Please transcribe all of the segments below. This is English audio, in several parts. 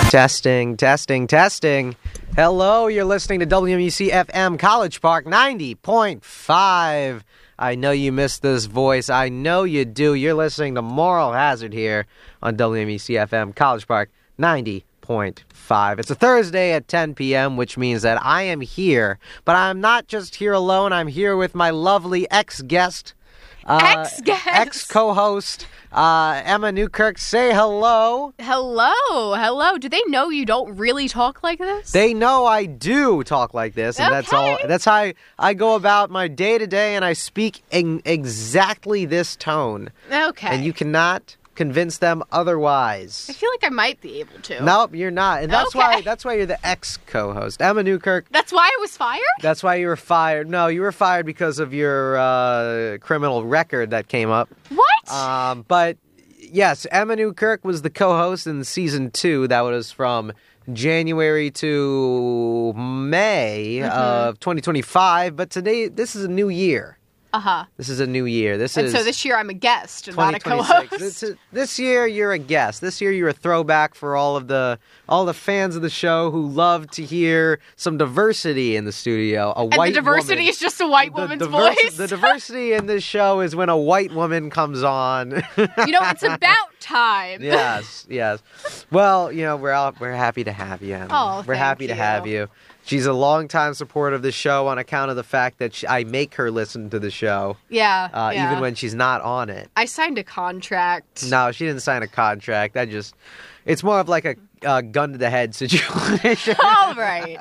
Testing, testing, testing. Hello, you're listening to WMUC FM College Park 90.5. I know you missed this voice. I know you do. You're listening to Moral Hazard here on WMUC FM College Park 90.5. It's a Thursday at 10 p.m., which means that I am here. But I'm not just here alone. I'm here with my lovely ex-guest. Ex-co-host, Emma Newkirk. Say hello. Hello. Do they know you don't really talk like this? They know I do talk like this, and that's all. That's how I go about my day-to-day, and I speak in exactly this tone. Okay. And you cannot convince them otherwise. I feel like I might be able to. Nope, you're not. And that's why you're the ex-co-host. Emma Newkirk. That's why I was fired? That's why you were fired. No, you were fired because of your criminal record that came up. What? But yes, Emma Newkirk was the co-host in season 2. That was from January to May of 2025. But today, this is a new year. This is a new year. So this year I'm a guest and not a co-host. This year you're a guest. This year you're a throwback for all the fans of the show who love to hear some diversity in the studio. The diversity is just a white woman's voice. The diversity in this show is when a white woman comes on. It's about time. Yes. Well, we're happy to have you, Emma. Oh, we're happy to have you. She's a longtime supporter of the show on account of the fact that I make her listen to the show. Yeah. Even when she's not on it. I signed a contract. No, she didn't sign a contract. It's more of like a gun to the head situation. All right.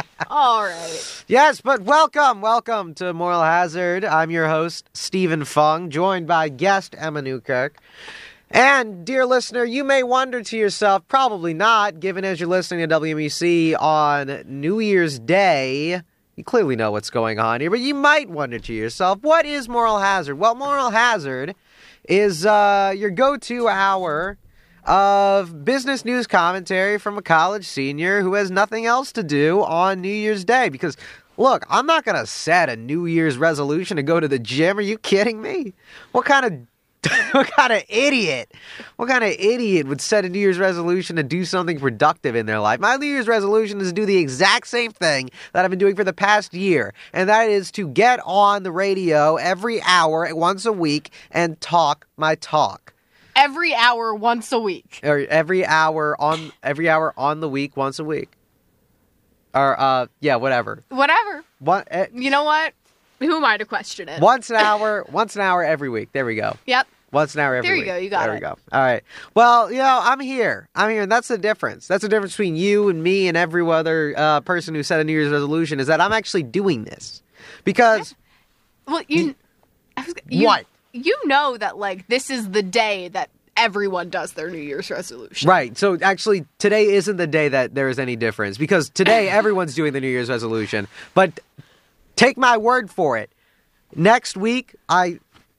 Yes, but welcome to Moral Hazard. I'm your host, Stephen Fung, joined by guest Emma Newkirk. And, dear listener, you may wonder to yourself, probably not, given as you're listening to WMUC on New Year's Day, you clearly know what's going on here, but you might wonder to yourself, what is Moral Hazard? Well, Moral Hazard is your go-to hour of business news commentary from a college senior who has nothing else to do on New Year's Day, because look, I'm not going to set a New Year's resolution to go to the gym. Are you kidding me? What kind of idiot would set a New Year's resolution to do something productive in their life? My New Year's resolution is to do the exact same thing that I've been doing for the past year, and that is to get on the radio every hour, once a week, and talk my talk. Every hour, once a week. Or every hour on the week, once a week. Or, whatever. Whatever. What? You know what? Who am I to question it? Once an hour every week. There we go. Yep. Once an hour every week. There you go. You got it. There we go. All right. Well, I'm here. And that's the difference. That's the difference between you and me and every other person who set a New Year's resolution, is that I'm actually doing this. Because... Well, what? You know that, this is the day that everyone does their New Year's resolution. Right. So, actually, today isn't the day that there is any difference. Because today, everyone's doing the New Year's resolution. But... take my word for it. Next week I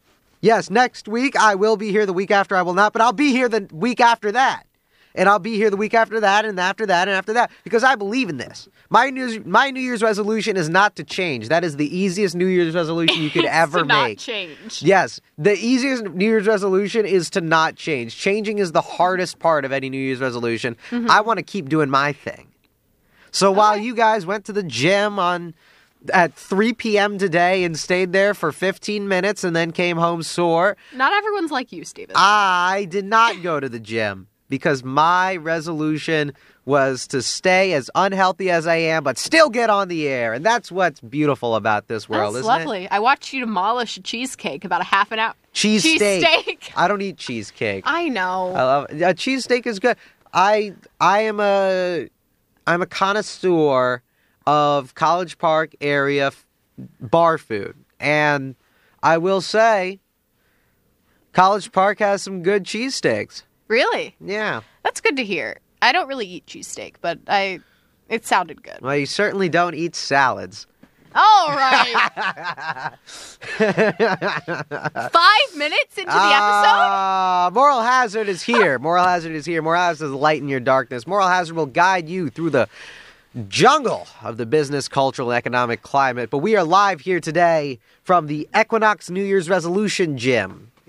will be here. The week after I will not, but I'll be here the week after that. And I'll be here the week after that, and after that, and after that. Because I believe in this. My New Year's resolution is not to change. That is the easiest New Year's resolution you could ever to make. Not change. Yes. The easiest New Year's resolution is to not change. Changing is the hardest part of any New Year's resolution. Mm-hmm. I want to keep doing my thing. So while you guys went to the gym at 3 p.m. today and stayed there for 15 minutes and then came home sore. Not everyone's like you, Stephen. I did not go to the gym because my resolution was to stay as unhealthy as I am, but still get on the air. And that's what's beautiful about this world, isn't lovely. I watched you demolish a cheesecake about a half an hour. Cheesesteak. I don't eat cheesecake. I know. I love it. Cheesesteak is good. I'm a connoisseur of College Park area bar food. And I will say, College Park has some good cheesesteaks. Really? Yeah. That's good to hear. I don't really eat cheesesteak, but it sounded good. Well, you certainly don't eat salads. All right. 5 minutes into the episode? Moral Hazard is here. Moral Hazard is here. Moral Hazard is light in your darkness. Moral Hazard will guide you through the jungle of the business, cultural, and economic climate. But we are live here today from the Equinox New Year's Resolution Gym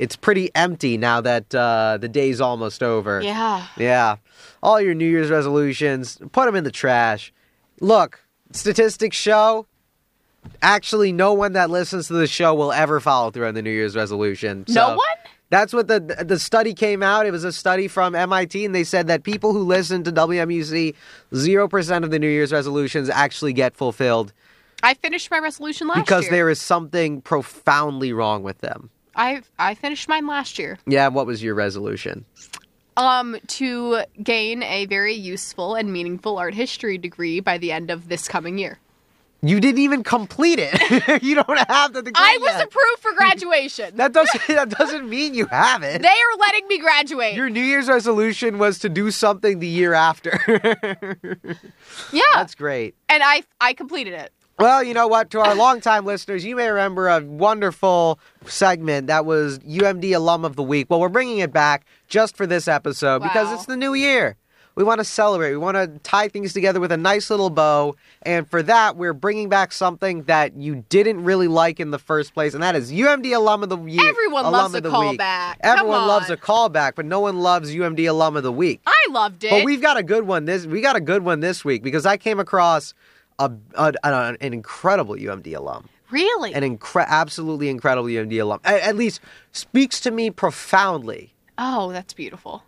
it's pretty empty now that the day's almost over. Yeah. Yeah. All your New Year's resolutions, put them in the trash. Look, statistics show, actually no one that listens to the show will ever follow through on the New Year's resolution. No So one? that's what the study came out. It was a study from MIT, and they said that people who listen to WMUC, 0% of the New Year's resolutions actually get fulfilled. I finished my resolution last Because year. there is something profoundly wrong with them. I finished mine last year. Yeah, what was your resolution? To gain a very useful and meaningful art history degree by the end of this coming year. You didn't even complete it. You don't have the degree I was yet. approved for graduation. That doesn't mean you have it. They are letting me graduate. Your New Year's resolution was to do something the year after. Yeah. That's great. And I completed it. Well, you know what? To our longtime listeners, you may remember a wonderful segment that was UMD Alum of the Week. Well, we're bringing it back just for this episode because Wow. it's the new year. We want to celebrate. We want to tie things together with a nice little bow. And for that, we're bringing back something that you didn't really like in the first place, and that is UMD Alum of the Year. Everyone loves a callback. Everyone Come loves on. a callback, but no one loves UMD Alum of the Week. I loved it. But we've got a good one this week because I came across an incredible UMD alum. Really? An absolutely incredible UMD alum. At least speaks to me profoundly. Oh, that's beautiful.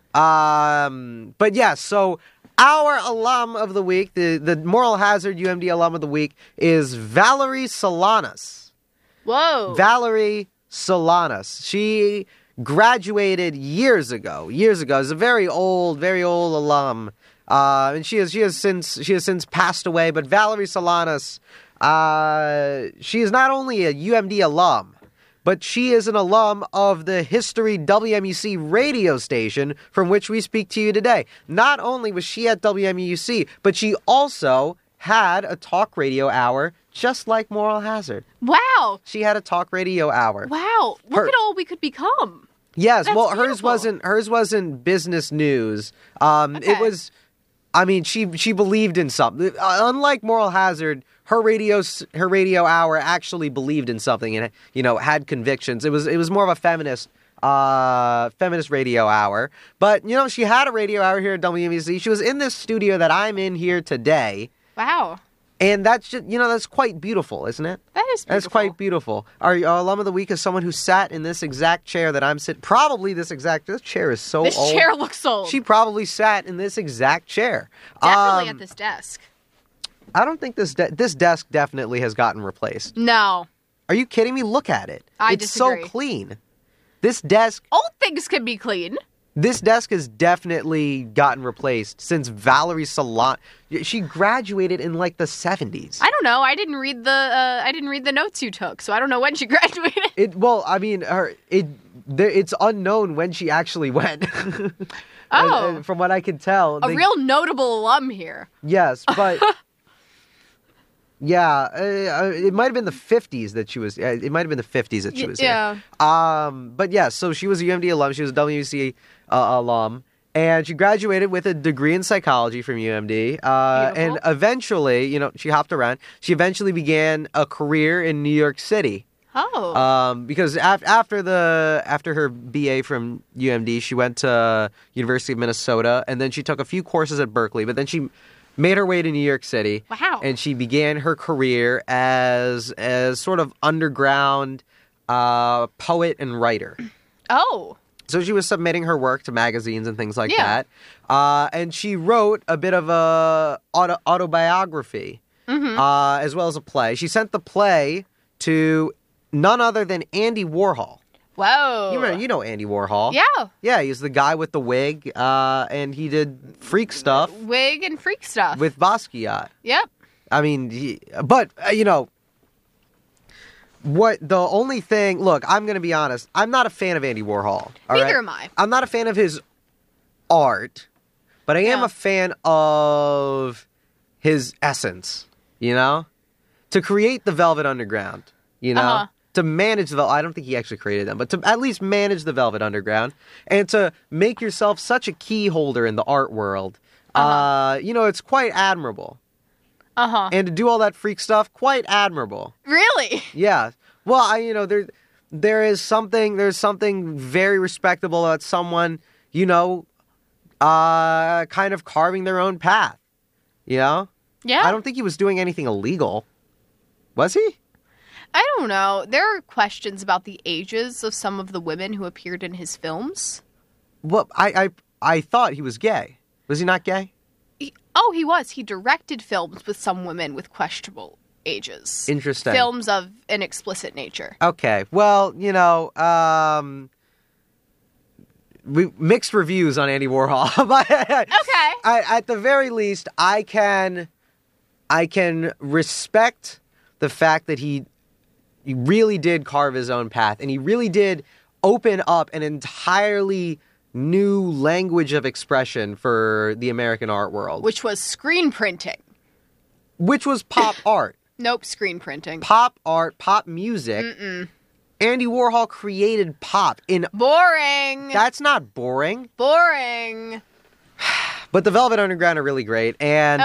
But yeah, so our alum of the week, the Moral Hazard UMD alum of the week is Valerie Solanas. Whoa. Valerie Solanas. She graduated years ago. Is a very old alum. And she has since passed away. But Valerie Solanas, she is not only a UMD alum, but she is an alum of the History WMUC radio station from which we speak to you today. Not only was she at WMUC, but she also had a talk radio hour just like Moral Hazard. Wow. She had a talk radio hour. Wow. Look at all we could become. Yes, That's well, beautiful. hers wasn't business news. Okay. It was, I mean, she believed in something. Unlike Moral Hazard, her radio hour actually believed in something and, you know, had convictions. It was more of a feminist radio hour. But, you know, she had a radio hour here at WMUC. She was in this studio that I'm in here today. Wow. And that's just, you know, that's quite beautiful, isn't it? That is beautiful. That's quite beautiful. Our alum of the week is someone who sat in this exact chair that I'm sitting. Probably this chair is so This old. chair looks old. She probably sat in this exact chair. Definitely at this desk. I don't think this desk definitely has gotten replaced. No. Are you kidding me? Look at it. I it's disagree. so clean. This desk Old things can be clean. has definitely gotten replaced since Valerie Solanas. She graduated in like the 70s. I don't know. I didn't read the notes you took, so I don't know when she graduated. It's unknown when she actually went. Oh. And from what I can tell, A real notable alum here. yes, but yeah, it might have been the 50s that she was. It might have been the 50s that she was Yeah. here. But yeah, so she was a UMD alum. She was a WC alum. And she graduated with a degree in psychology from UMD. And eventually, you know, she hopped around. She eventually began a career in New York City. Oh. Because after her BA from UMD, she went to University of Minnesota, and then she took a few courses at Berkeley. But then she made her way to New York City. Wow. And she began her career as sort of underground poet and writer. Oh. So she was submitting her work to magazines and things like Yeah. that. And she wrote a bit of a autobiography, as well as a play. She sent the play to none other than Andy Warhol. Whoa. You know Andy Warhol. Yeah. Yeah, he's the guy with the wig, and he did freak stuff Wig and freak stuff. with Basquiat. Yep. I mean, you know, what the only thing, look, I'm going to be honest, I'm not a fan of Andy Warhol. all Neither right? am I. I'm not a fan of his art, but I am Yeah. a fan of his essence, you know? To create the Velvet Underground, you know? Uh-huh. To manage I don't think he actually created them, but to at least manage the Velvet Underground and to make yourself such a key holder in the art world, you know, it's quite admirable. Uh-huh. And to do all that freak stuff, quite admirable. Really? Yeah. Well, you know, there's something very respectable about someone, kind of carving their own path. Yeah. I don't think he was doing anything illegal. Was he? I don't know. There are questions about the ages of some of the women who appeared in his films. Well, I thought he was gay. Was he not gay? He was. He directed films with some women with questionable ages. Interesting. Films of an explicit nature. Okay. Well, mixed reviews on Andy Warhol. Okay. At the very least, I can respect the fact that he really did carve his own path, and he really did open up an entirely new language of expression for the American art world. Which was screen printing. Which was pop art. Nope, screen printing. Pop art, pop music. Andy Warhol created pop in... Boring. That's not boring. Boring. But the Velvet Underground are really great. And,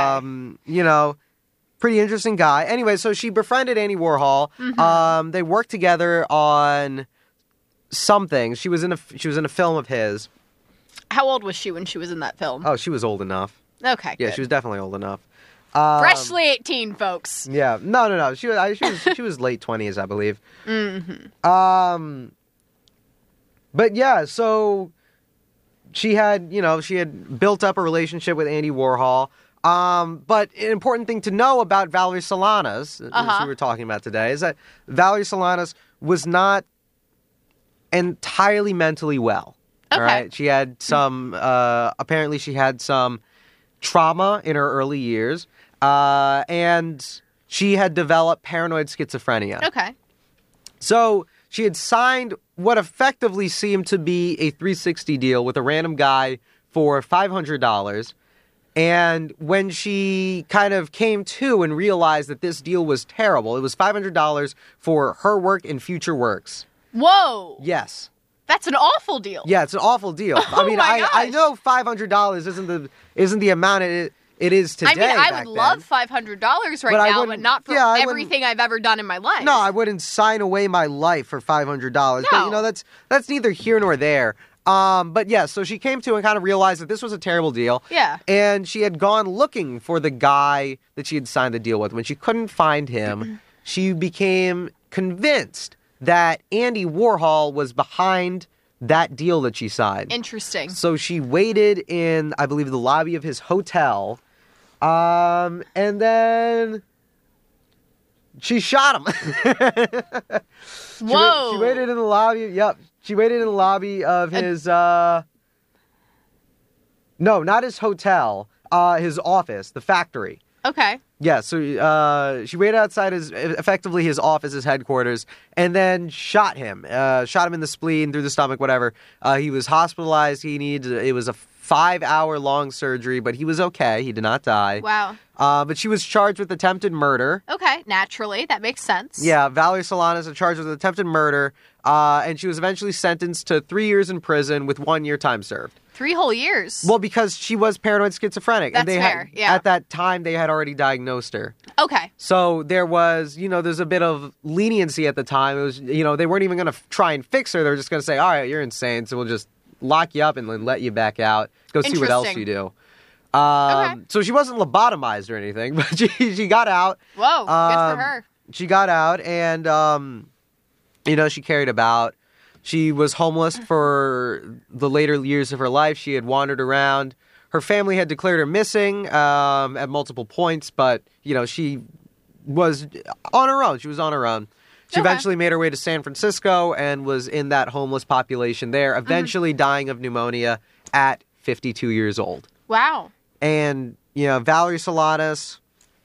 pretty interesting guy. Anyway, so she befriended Andy Warhol. Mm-hmm. They worked together on something. She was in a film of his. How old was she when she was in that film? Oh, she was old enough. Okay, Yeah, good. she was definitely old enough. Freshly 18, folks. Yeah. No. She was late 20s, I believe. Mm-hmm. But yeah, so she had built up a relationship with Andy Warhol. But an important thing to know about Valerie Solanas, as we were talking about today, is that Valerie Solanas was not entirely mentally well. Okay. All right? She had some, apparently she had some trauma in her early years, and she had developed paranoid schizophrenia. Okay. So she had signed what effectively seemed to be a 360 deal with a random guy for $500. And when she kind of came to and realized that this deal was terrible, it was $500 for her work and future works. Whoa. Yes. That's an awful deal. Yeah, it's an awful deal. Oh, I mean, my I gosh. know $500 isn't the amount it is today. I mean, I back would love then. $500 right But I now, but wouldn't- not for yeah, I wouldn't- everything I've ever done in my life. No, I wouldn't sign away my life for $500. No. But that's neither here nor there. But yeah, so she came to and kind of realized that this was a terrible deal. Yeah. And she had gone looking for the guy that she had signed the deal with. When she couldn't find him, she became convinced that Andy Warhol was behind that deal that she signed. Interesting. So she waited in, I believe, the lobby of his hotel, and then she shot him. Whoa. She waited in the lobby. Yep. She waited in the lobby of his, no, not his hotel, his office, the factory. Okay. Yeah, so she waited outside effectively his office, his headquarters, and then shot him. Shot him in the spleen, through the stomach, whatever. He was hospitalized. It was a 5-hour-long surgery, but he was okay. He did not die. Wow. But she was charged with attempted murder. Okay. Naturally. That makes sense. Yeah, Valerie Solanas was charged with attempted murder, and she was eventually sentenced to 3 years in prison with 1 year time served. 3 whole years. Well, because she was paranoid schizophrenic. That's and they fair, yeah. At that time, they had already diagnosed her. Okay. So there was, there's a bit of leniency at the time. It was, they weren't even going to try and fix her. They were just going to say, all right, you're insane, so we'll just lock you up and then let you back out. Go see what else you do. Okay. So she wasn't lobotomized or anything, but she got out. Whoa. Good for her. She got out and, she carried about. She was homeless for the later years of her life. She had wandered around. Her family had declared her missing at multiple points, but, she was on her own. She was on her own. She Okay. eventually made her way to San Francisco and was in that homeless population there, eventually dying of pneumonia at 52 years old. Wow. And, Valerie Solanas,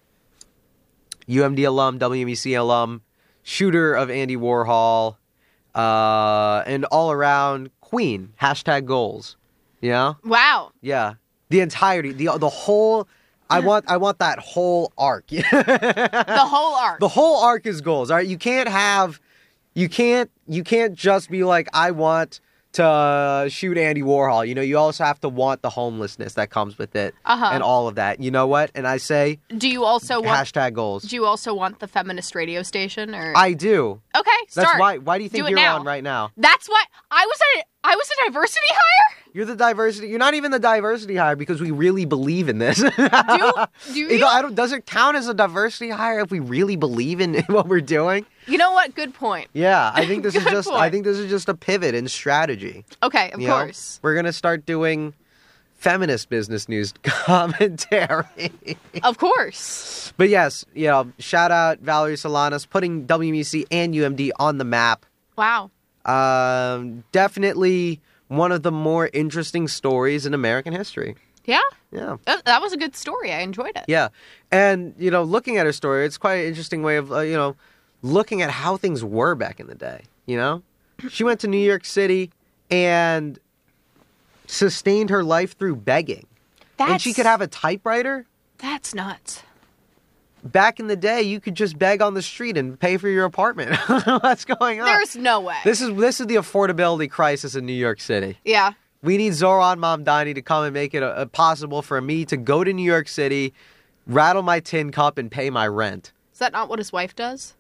UMD alum, WMEC alum, shooter of Andy Warhol, and all around queen. #goals. Yeah? Wow. Yeah. The entirety, the whole, I want that whole arc. The whole arc. The whole arc is goals, all right? You can't just be like, I want to shoot Andy Warhol. You know, you also have to want the homelessness that comes with it and all of that. You know what? And I say, do you also want hashtag goals. Do you also want the feminist radio station? Or I do. Okay, start. That's why. Why do you think you're on right now? That's why I was a diversity hire. You're the diversity. You're not even the diversity hire because we really believe in this. Do you? Does it count as a diversity hire if we really believe in what we're doing? You know what? Good point. Yeah, I think this is just. point. I think this is just a pivot in strategy. Okay, of course. We're gonna start doing feminist business news commentary. Of course. But yes, shout out Valerie Solanas putting WMUC and UMD on the map. Wow. Definitely one of the more interesting stories in American history. Yeah? Yeah. That was a good story. I enjoyed it. Yeah. And, looking at her story, it's quite an interesting way of, looking at how things were back in the day, She went to New York City and sustained her life through begging. And she could have a typewriter? That's nuts. Back in the day, you could just beg on the street and pay for your apartment. What's going on? There's no way. This is the affordability crisis in New York City. Yeah. We need Zohran Mamdani to come and make it possible for me to go to New York City, rattle my tin cup, and pay my rent. Is that not what his wife does?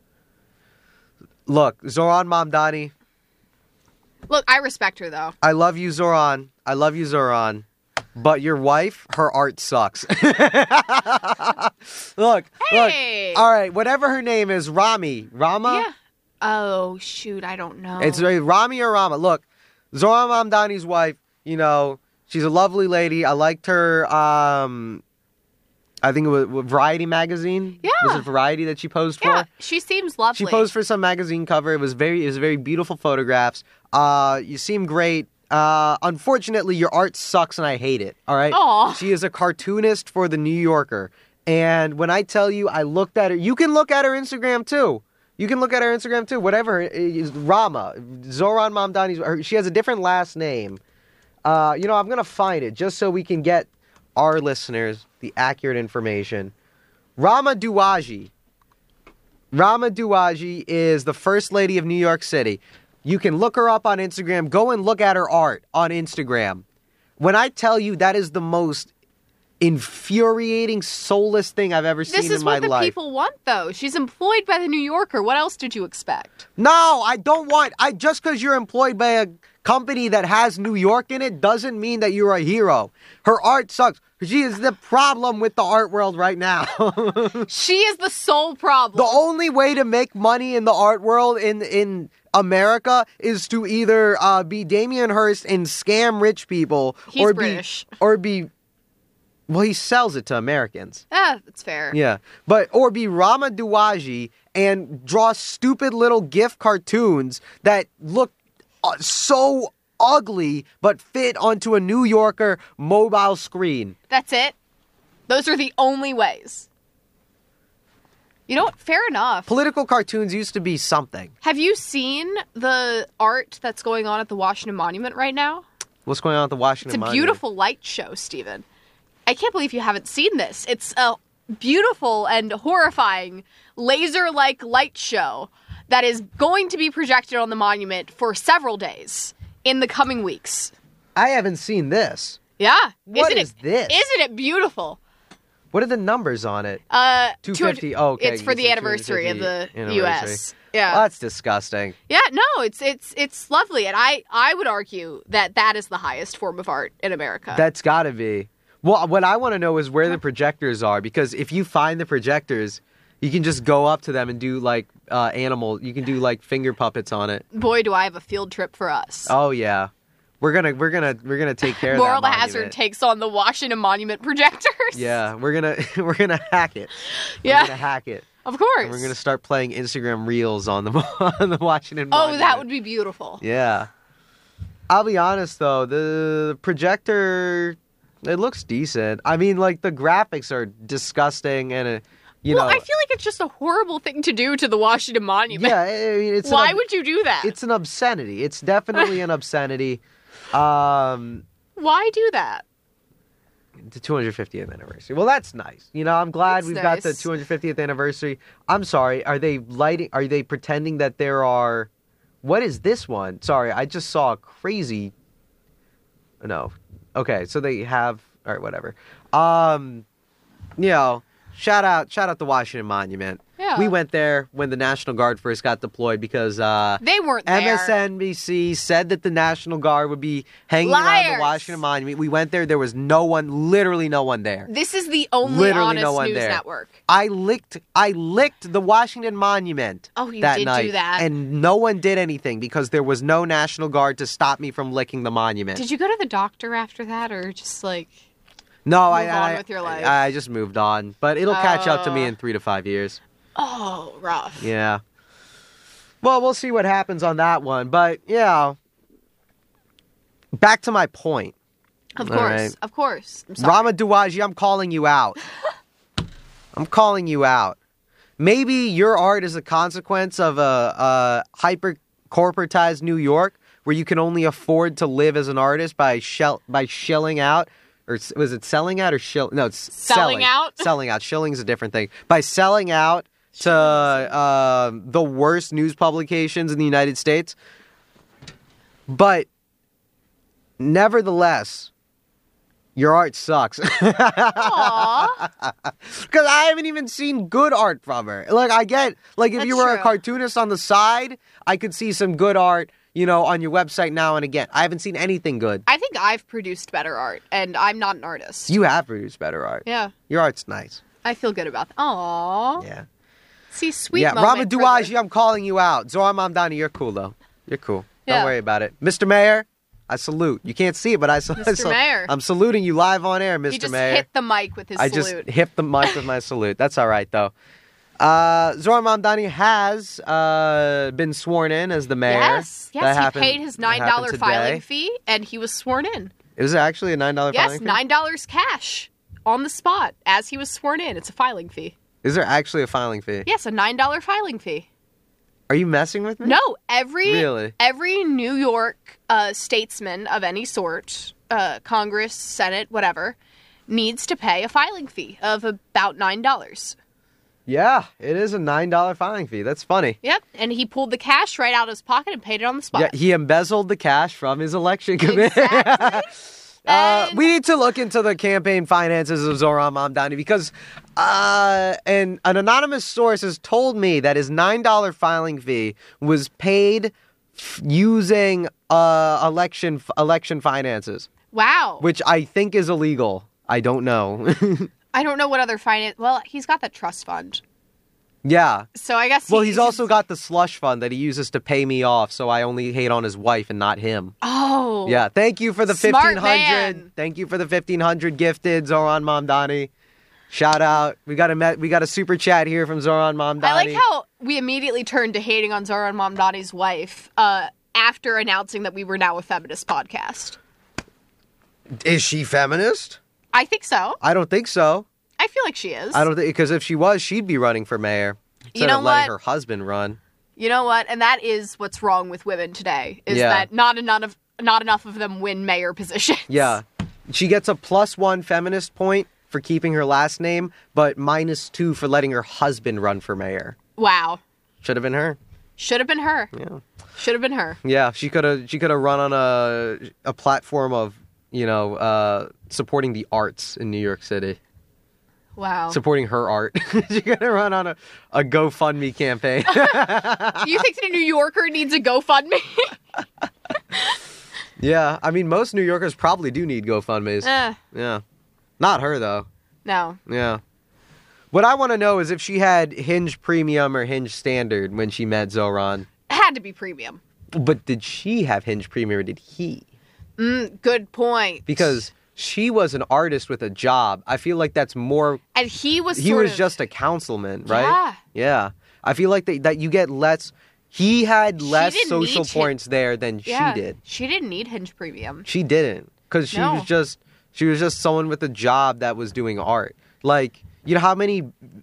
Look, Zohran Mamdani. Look, I respect her, though. I love you, Zohran. I love you, Zohran. But your wife, her art sucks. Look. All right, whatever her name is, Rama? Yeah. Oh, shoot, I don't know. It's Rami or Rama. Look, Zohran Mamdani's wife, she's a lovely lady. I liked her, I think it was Variety magazine. Yeah. Was it Variety that she posed for? Yeah, she seems lovely. She posed for some magazine cover. It was very beautiful photographs. You seem great. Unfortunately, your art sucks and I hate it, all right? Aww. She is a cartoonist for The New Yorker. And when I tell you I looked at her, you can look at her Instagram too. Whatever is Rama, Zohran Mamdani's, she has a different last name. I'm going to find it just so we can get our listeners the accurate information. Rama Douaji. Rama Douaji is the First Lady of New York City. You can look her up on Instagram. Go and look at her art on Instagram. When I tell you that is the most infuriating, soulless thing I've ever seen in my life. This is what the people want, though. She's employed by The New Yorker. What else did you expect? No, I don't want... just because you're employed by a company that has New York in it doesn't mean that you're a hero. Her art sucks. She is the problem with the art world right now. She is the sole problem. The only way to make money in the art world in America is to either be Damien Hirst and scam rich people. He's British. Well, he sells it to Americans. That's fair. Yeah. Or be Rama Douaji and draw stupid little GIF cartoons that look so ugly but fit onto a New Yorker mobile screen. That's it? Those are the only ways. You know what? Fair enough. Political cartoons used to be something. Have you seen the art that's going on at the Washington Monument right now? What's going on at the Washington Monument? It's a beautiful light show, Stephen. I can't believe you haven't seen this. It's a beautiful and horrifying laser-like light show that is going to be projected on the monument for several days in the coming weeks. I haven't seen this. Yeah. What is this? Isn't it beautiful? What are the numbers on it? 250. Oh, okay. It's for the anniversary of the U.S. Yeah. Well, that's disgusting. Yeah, no, it's lovely. And I would argue that is the highest form of art in America. That's got to be. Well, what I want to know is where the projectors are, because if you find the projectors, you can just go up to them and do like animal. You can do like finger puppets on it. Boy, do I have a field trip for us. Oh yeah, we're gonna take care of that. Moral Hazard takes on the Washington Monument projectors. Yeah, we're gonna hack it. Yeah, we're gonna hack it. Of course. And we're gonna start playing Instagram Reels on the Washington Monument. Oh, that would be beautiful. Yeah. I'll be honest though, the projector. It looks decent. I mean, like, the graphics are disgusting and, you know... Well, I feel like it's just a horrible thing to do to the Washington Monument. Yeah, I mean, it's... Why would you do that? It's an obscenity. It's definitely an obscenity. Why do that? The 250th anniversary. Well, that's nice. You know, I'm glad we've got the 250th anniversary. I'm sorry, are they pretending that there are what is this one? Sorry, I just saw a crazy... No. Okay, so they have... All right, whatever. Shout out the Washington Monument. Yeah. We went there when the National Guard first got deployed because they weren't there. MSNBC said that the National Guard would be hanging around the Washington Monument. We went there. There was literally no one there. This is the only honest news network. I licked the Washington Monument that night, do that. And no one did anything because there was no National Guard to stop me from licking the monument. Did you go to the doctor after that, or just like... No, move on with your life? I just moved on. But it'll catch up to me in 3 to 5 years. Oh, rough. Yeah. Well, we'll see what happens on that one. But, yeah. Back to my point. Of course. Right. Of course. I'm sorry. Rama Duwaji, I'm calling you out. I'm calling you out. Maybe your art is a consequence of a hyper-corporatized New York where you can only afford to live as an artist by shilling out. Or was it selling out or shill? No, it's selling out. Selling out. Shilling's a different thing. By selling out to the worst news publications in the United States. But nevertheless, your art sucks. Aww. Because I haven't even seen good art from her. Like, I get, like, if you were a cartoonist on the side, I could see some good art, on your website now and again. I haven't seen anything good. I think I've produced better art, and I'm not an artist. You have produced better art. Yeah. Your art's nice. I feel good about that. Aww. Yeah. See, sweet moment. Rama Duwaji, I'm calling you out. Zoran Mamdani, you're cool, though. You're cool. Don't worry about it. Mr. Mayor, I salute. You can't see it, but Mr. Mayor. I'm saluting you live on air, Mr. Mayor. He just hit the mic with his salute. I just hit the mic with my salute. That's all right, though. Zoran Mamdani has been sworn in as the mayor. Yes, he paid his $9 filing fee, and he was sworn in. Is it actually a $9 filing fee? Yes, $9 cash on the spot as he was sworn in. It's a filing fee. Is there actually a filing fee? Yes, a $9 filing fee. Are you messing with me? No, every New York statesman of any sort, Congress, Senate, whatever, needs to pay a filing fee of about $9. Yeah, it is a $9 filing fee. That's funny. Yep, and he pulled the cash right out of his pocket and paid it on the spot. Yeah, he embezzled the cash from his election committee. Exactly. We need to look into the campaign finances of Zoran Mamdani because an anonymous source has told me that his $9 filing fee was paid using election finances. Wow. Which I think is illegal. I don't know. I don't know what other finance... Well, he's got that trust fund. Yeah. So I guess... Well, he's also got the slush fund that he uses to pay me off, so I only hate on his wife and not him. Oh. Yeah. Thank you for the Smart 1,500. Man. Thank you for the 1,500 gifted, Zoran Mamdani. Shout out. We got a super chat here from Zoran Mamdani. I like how we immediately turned to hating on Zoran Mamdani's wife after announcing that we were now a feminist podcast. Is she feminist? I think so. I don't think so. I feel like she is. I don't think, because if she was, she'd be running for mayor instead of letting her husband run. You know what? And that is what's wrong with women today, is that not enough of them win mayor positions. Yeah. She gets a +1 feminist point for keeping her last name, but -2 for letting her husband run for mayor. Wow. Should have been her. Should have been her. Yeah. Should have been her. Yeah, she could have run on a platform of, supporting the arts in New York City. Wow. Supporting her art. She's going to run on a GoFundMe campaign. Do you think the New Yorker needs a GoFundMe? Yeah. I mean, most New Yorkers probably do need GoFundMes. Yeah. Not her, though. No. Yeah. What I want to know is if she had Hinge Premium or Hinge Standard when she met Zoran. It had to be premium. But did she have Hinge Premium or did he? Good point. Because she was an artist with a job. I feel like that's more... And he was just a councilman, right? Yeah. I feel like that you get less... He had less social points there than she did. She didn't need Hinge Premium. She didn't. Because she was just someone with a job that was doing art. Like, how many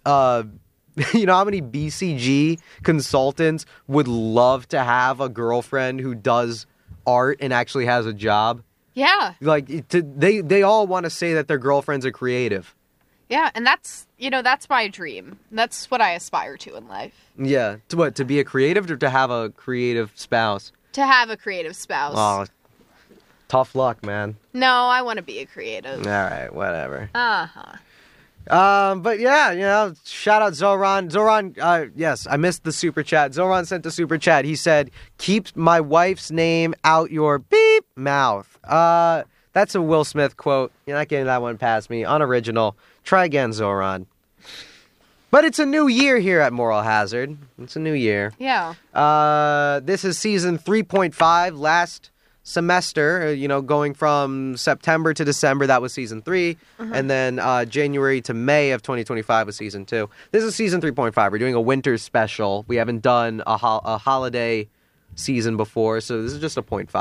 BCG consultants would love to have a girlfriend who does art and actually has a job? Yeah. Like, they all want to say that their girlfriends are creative. Yeah, and that's my dream. That's what I aspire to in life. Yeah. To what? To be a creative or to have a creative spouse? To have a creative spouse. Oh, tough luck, man. No, I want to be a creative. All right, whatever. Uh-huh. But yeah, shout out Zoran. Zoran, yes, I missed the super chat. Zoran sent the super chat. He said, "Keep my wife's name out your beep mouth." That's a Will Smith quote. You're not getting that one past me. Unoriginal. Try again, Zoran. But it's a new year here at Moral Hazard. It's a new year. Yeah. This is season 3.5. Last semester, going from September to December, that was season 3. And then January to May of 2025 was season 2. This is season 3.5. We're doing a winter special. We haven't done a holiday season before, so this is just a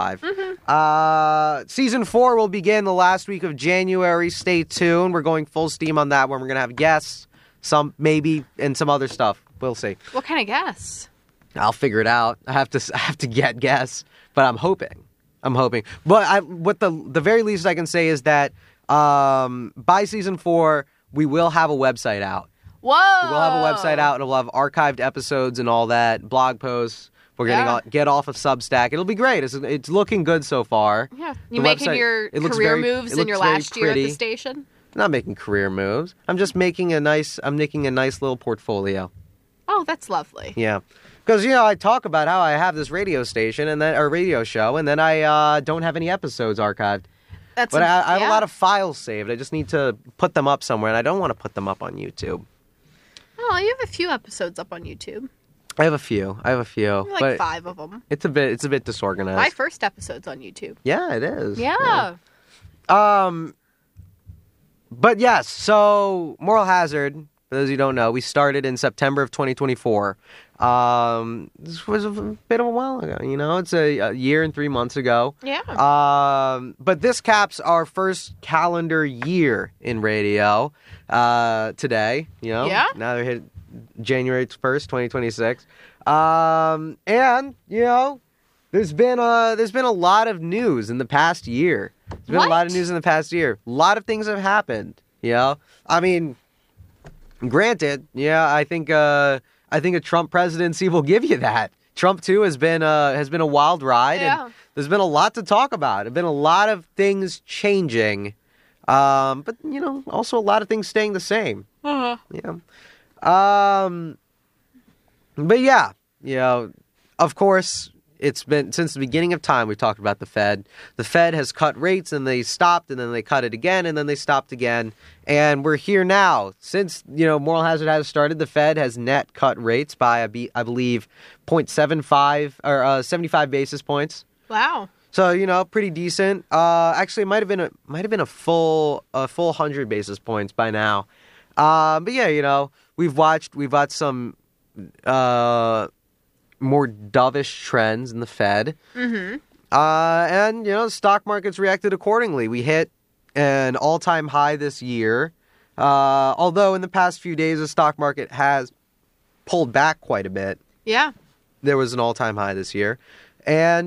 0.5. Season 4 will begin the last week of January. Stay tuned. We're going full steam on that one. We're going to have guests, some maybe, and some other stuff. We'll see. What kind of guests? I'll figure it out. I have to get guests, but I'm hoping. But what the very least I can say is that by season 4, we will have a website out. Whoa! We'll have a website out, and we'll have archived episodes and all that, blog posts. We're getting get off of Substack. It'll be great. It's looking good so far. Yeah, you making your career moves in your last year at the station? I'm not making career moves. I'm just making a nice little portfolio. Oh, that's lovely. Yeah. Because, I talk about how I have this radio station and then a radio show, and then I don't have any episodes archived. I have a lot of files saved. I just need to put them up somewhere, and I don't want to put them up on YouTube. Oh, you have a few episodes up on YouTube. I have a few. Like 5 of them. It's a bit disorganized. My first episode's on YouTube. Yeah, it is. Yeah. But yes, so Moral Hazard, for those who don't know, we started in September of 2024. This was a bit of a while ago, It's a year and 3 months ago. Yeah. But this caps our first calendar year in radio today, Yeah. Now they're hit January 1st, 2026. And, there's been a lot of news in the past year. There's been a lot of news in the past year. A lot of things have happened, I mean, granted, I think a Trump presidency will give you that. Trump too has been a wild ride, and there's been a lot to talk about. There've been a lot of things changing, but also a lot of things staying the same. Uh-huh. Yeah. But yeah, of course, it's been since the beginning of time. We've talked about the Fed. The Fed has cut rates, and they stopped, and then they cut it again, and then they stopped again. And we're here now. Since, Moral Hazard has started, the Fed has net cut rates by, I believe, 0.75 or 75 basis points. Wow. So, pretty decent. Actually, it might have been a full 100 basis points by now. But yeah, we've watched some more dovish trends in the Fed. Mm-hmm. And, the stock market's reacted accordingly. We hit an all-time high this year. Although in the past few days, the stock market has pulled back quite a bit. Yeah. There was an all-time high this year. And,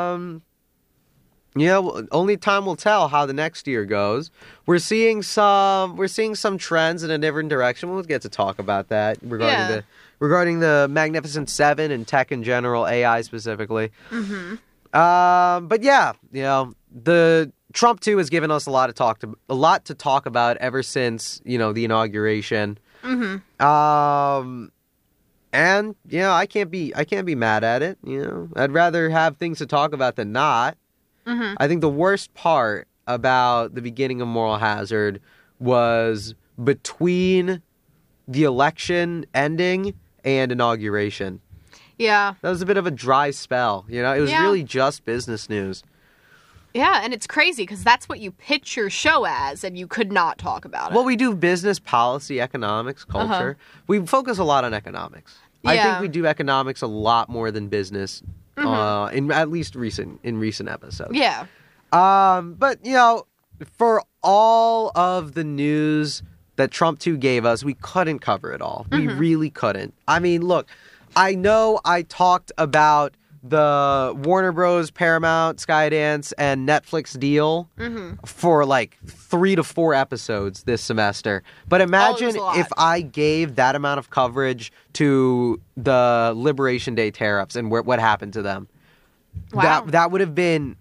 only time will tell how the next year goes. We're seeing some trends in a different direction. We'll get to talk about that regarding the Magnificent Seven and tech in general, AI specifically. Mm-hmm. But yeah, the Trump too has given us a lot to talk about ever since the inauguration. Mm-hmm. And I can't be mad at it. I'd rather have things to talk about than not. Mm-hmm. I think the worst part about the beginning of Moral Hazard was between the election ending and inauguration. Yeah. That was a bit of a dry spell. It was really just business news. Yeah, and it's crazy because that's what you pitch your show as, and you could not talk about it. Well, we do business, policy, economics, culture. Uh-huh. We focus a lot on economics. Yeah. I think we do economics a lot more than business. In at least recent episodes. Yeah. But, for all of the news that Trump 2 gave us, we couldn't cover it all. We really couldn't. I mean, look, I know I talked about the Warner Bros., Paramount, Skydance, and Netflix deal for like 3 to 4 episodes this semester. But imagine if I gave that amount of coverage to the Liberation Day tariffs and what happened to them. Wow. That would have been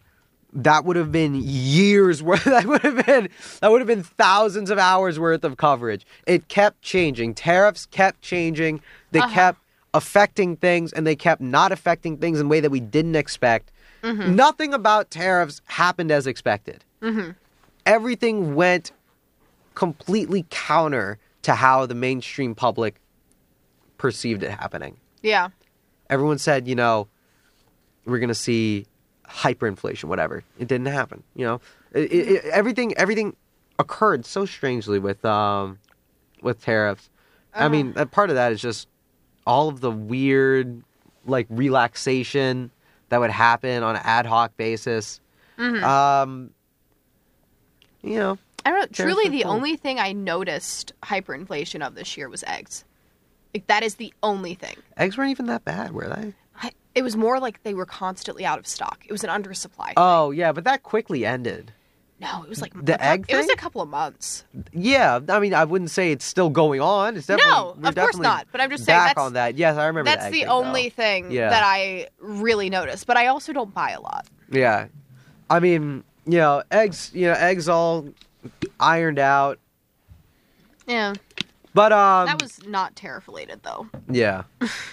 years worth. That would have been thousands of hours worth of coverage. It kept changing. Tariffs kept changing. They kept affecting things, and they kept not affecting things in a way that we didn't expect. Nothing about tariffs happened as expected. Everything went completely counter to how the mainstream public perceived it happening. Yeah. Everyone said, we're going to see hyperinflation, whatever. It didn't happen. Everything occurred so strangely with tariffs. I mean, part of that is just all of the weird, like, relaxation that would happen on an ad hoc basis. I don't know. Truly, the cool. only thing I noticed hyperinflation of this year was eggs. Like, that is the only thing. Eggs weren't even that bad, were they? It was more like they were constantly out of stock. It was an undersupply thing. Oh, yeah, but that quickly ended. No, it was like the egg thing? It was a couple of months. Yeah, I mean, I wouldn't say it's still going on. It's definitely, of course not. But I'm just saying back on that. Yes, I remember that's the only thing that I really noticed. But I also don't buy a lot. Yeah, I mean, eggs all ironed out. Yeah, but that was not tariff related though. Yeah.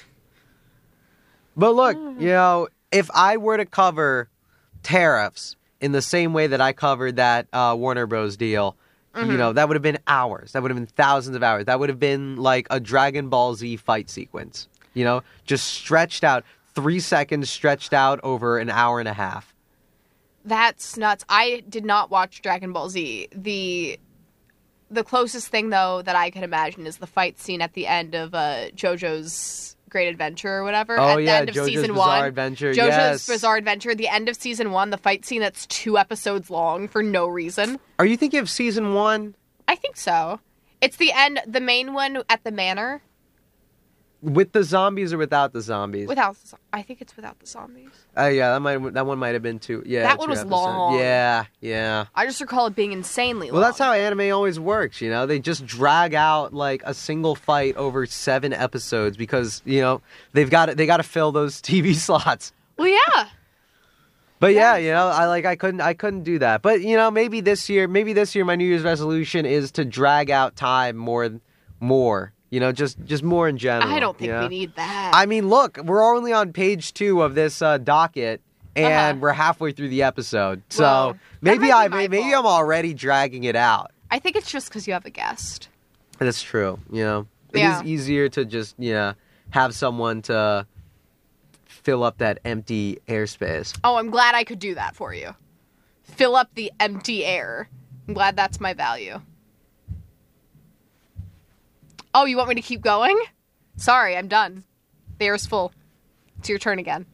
But look, if I were to cover tariffs in the same way that I covered that Warner Bros. Deal, that would have been hours. That would have been thousands of hours. That would have been like a Dragon Ball Z fight sequence, just stretched out, 3 seconds stretched out over an hour and a half. That's nuts. I did not watch Dragon Ball Z. The closest thing, though, that I could imagine is the fight scene at the end of JoJo's Great Adventure or whatever. Oh, at the end of JoJo's season Bizarre 1. Adventure. JoJo's Bizarre Adventure, the end of season 1, the fight scene that's 2 episodes long for no reason. Are you thinking of season 1? I think so. It's the end, the main one at the manor. With the zombies or without the zombies? I think it's without the zombies. Yeah, that one might have been too. Yeah, that one was long. Yeah. I just recall it being insanely long. Well, that's how anime always works. They just drag out like a single fight over 7 episodes because they got to fill those TV slots. Well, yeah. But I couldn't do that. But maybe this year my New Year's resolution is to drag out time more. Just more in general. I don't think we need that. I mean, look, we're only on page 2 of this docket, and we're halfway through the episode. So maybe I'm already dragging it out. I think it's just because you have a guest. That's true. It is easier to just have someone to fill up that empty airspace. Oh, I'm glad I could do that for you. Fill up the empty air. I'm glad that's my value. Oh, you want me to keep going? Sorry, I'm done. The air's full. It's your turn again.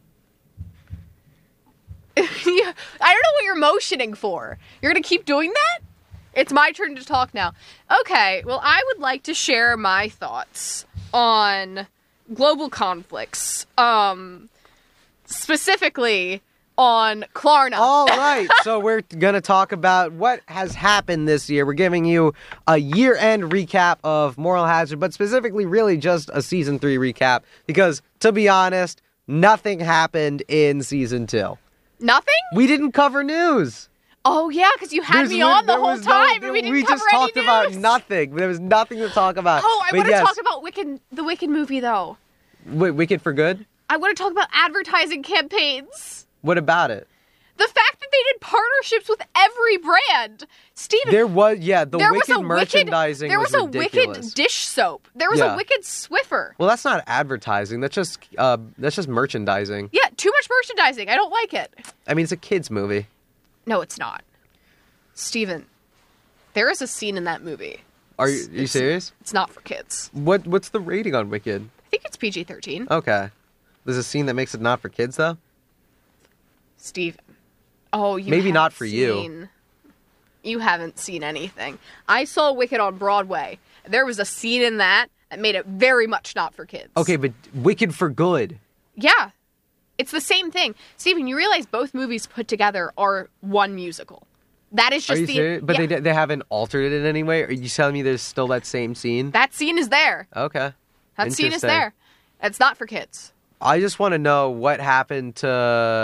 I don't know what you're motioning for. You're going to keep doing that? It's my turn to talk now. Okay, well, I would like to share my thoughts on global conflicts. Specifically on Klarna. All right, so we're going to talk about what has happened this year. We're giving you a year-end recap of Moral Hazard, but specifically really just a Season 3 recap because, to be honest, nothing happened in Season 2. Nothing? We didn't cover news. Oh, yeah, because you had me on the whole time and we didn't cover any news. We just talked about nothing. There was nothing to talk about. Oh, I want to talk about the Wicked movie, though. Wicked for Good? I want to talk about advertising campaigns. What about it? The fact that they did partnerships with every brand. Steven. There was Wicked merchandising was ridiculous. There was a Wicked dish soap. There was a Wicked Swiffer. Well, that's not advertising. That's just merchandising. Yeah, too much merchandising. I don't like it. I mean, it's a kid's movie. No, it's not. Steven, there is a scene in that movie. Are you serious? It's not for kids. What's the rating on Wicked? I think it's PG-13. Okay. There's a scene that makes it not for kids, though? Steven. Oh, maybe not for you. You haven't seen anything. I saw Wicked on Broadway. There was a scene in that made it very much not for kids. Okay, but Wicked for Good. Yeah. It's the same thing. Steven, you realize both movies put together are one musical. That is just Are you serious? But they haven't altered it in any way? Are you telling me there's still that same scene? That scene is there. Okay. That scene is Interesting. there. It's not for kids. I just want to know what happened to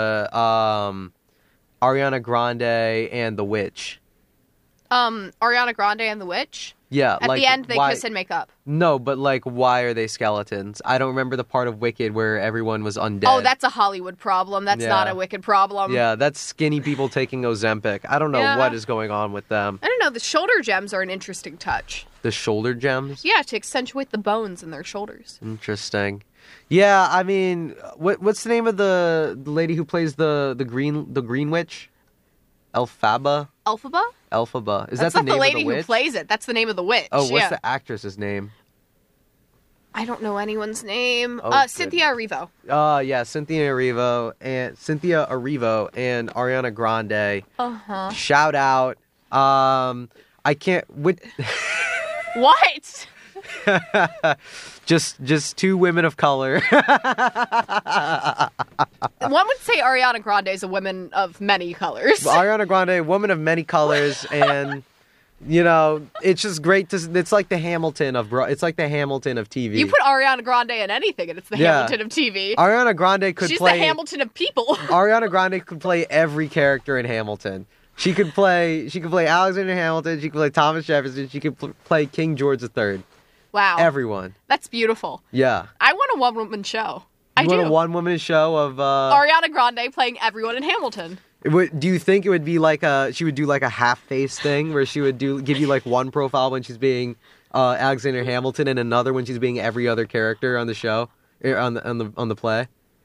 Ariana Grande and the Witch. Ariana Grande and the Witch? Yeah. At the end, they kiss and make up. No, but like, why are they skeletons? I don't remember the part of Wicked where everyone was undead. Oh, that's a Hollywood problem. That's not a Wicked problem. Yeah, that's skinny people taking Ozempic. I don't know what is going on with them. I don't know. The shoulder gems are an interesting touch. The shoulder gems? Yeah, to accentuate the bones in their shoulders. Interesting. Yeah, I mean, what's the name of the lady who plays the green witch? Elphaba? Elphaba? Is That's that the not name the lady of the witch? who plays it. That's the name of the witch. Oh, what's the actress's name? I don't know anyone's name. Oh, Cynthia Erivo. Yeah, Cynthia Erivo and Ariana Grande. Shout out. I can't. What? just two women of color. One would say Ariana Grande is a woman of many colors. Ariana Grande, woman of many colors, and you know, it's just great to. It's like the Hamilton of TV. You put Ariana Grande in anything, and it's the Hamilton of TV. Ariana Grande could She's play. the Hamilton of people. Ariana Grande could play every character in Hamilton. She could play Alexander Hamilton. She could play Thomas Jefferson. She could play King George III. Wow. Everyone. That's beautiful. Yeah. I want a one-woman show. You want a one-woman show of Ariana Grande playing everyone in Hamilton. Do you think it would be like she would do like a half-face thing where she would give you like one profile when she's being Alexander Hamilton and another when she's being every other character on the show on the play?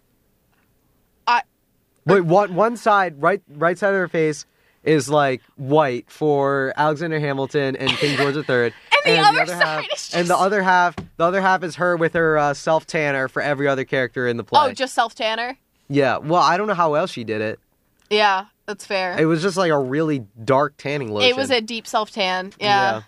But one side, right side of her face is like white for Alexander Hamilton and King George III. And the other side is just... And the other half is her with her self-tanner for every other character in the play. Oh, just self-tanner? Yeah. Well, I don't know how else she did it. Yeah, that's fair. It was just like a really dark tanning lotion. It was a deep self-tan. Yeah.